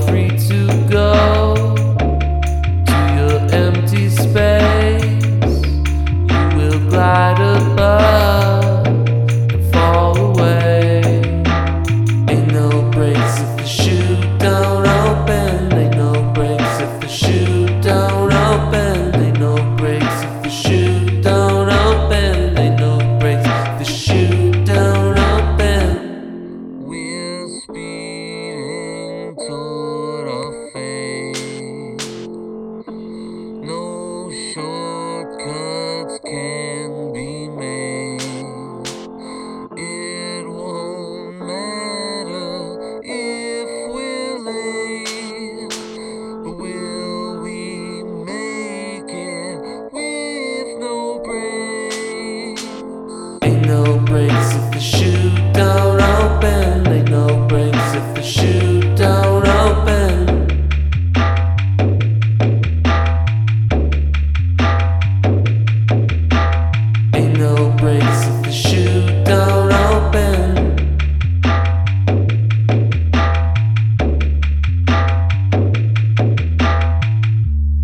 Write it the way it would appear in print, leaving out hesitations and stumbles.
free to go to your empty space. You will glide above and fall away. Ain't no brakes if the chute don't open. Ain't no brakes if the chute don't open. Ain't no brakes if the chute don't open. Ain't no brakes if the chute don't open. We're speeding toward our fate. No shortcuts can be made. It won't matter if we're late, but will we make it with no brakes? Ain't no brakes if the chute